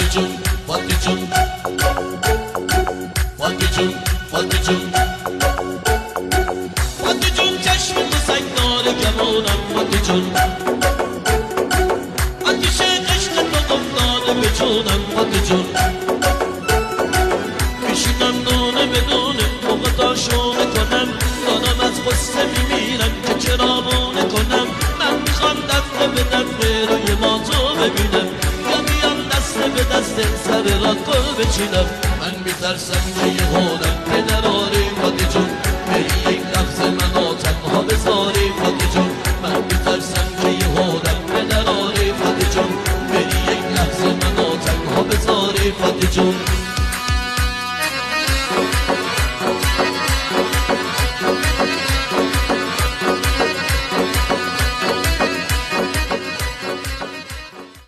جون فاطمه جون فاطمه جون فاطمه جون فاطمه جون چشم تو سنگدار جوانم فاطمه جون آتیش عشق تو افتاده به جونم فاطمه جون میشینم دونه به دونه موقع تا شونه کنم دانم از غصه میمیرم که چرا بونه کنم من میخوام دفعه به دفعه روی ماتو ببینم یا بیام دست به دست سر راکو بچینم من میترسم که یه هادم پدراری فاطمه جون بری یک لحظه منو تنها بذاری فاطمه جون من میترسم که یه هادم پدراری فاطمه جون بری یک لحظه منو تنها بذاری فاطمه جون